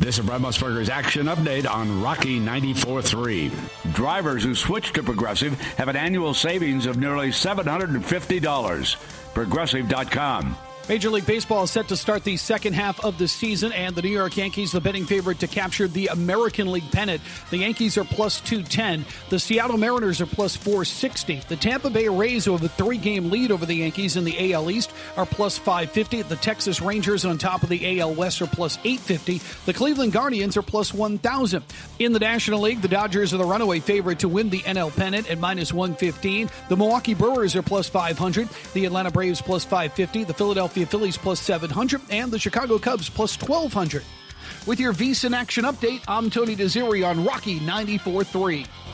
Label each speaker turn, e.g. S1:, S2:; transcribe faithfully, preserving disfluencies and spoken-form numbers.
S1: This is Brad Musburger's Action Update on Rocky ninety-four point three. Drivers who switch to Progressive have an annual savings of nearly seven hundred fifty dollars. Progressive dot com.
S2: Major League Baseball is set to start the second half of the season, and the New York Yankees, the betting favorite to capture the American League pennant. The Yankees are plus two ten. The Seattle Mariners are plus four sixty. The Tampa Bay Rays, who have a three-game lead over the Yankees in the A L East, are plus five fifty. The Texas Rangers on top of the A L West are plus eight fifty. The Cleveland Guardians are plus one thousand. In the National League, the Dodgers are the runaway favorite to win the N L pennant at minus one fifteen. The Milwaukee Brewers are plus five hundred. The Atlanta Braves plus five fifty. The Philadelphia Phillies plus seven hundred, and the Chicago Cubs plus twelve hundred. With your VSiN Action Update, I'm Tony DeZeri on Rocky ninety-four point three.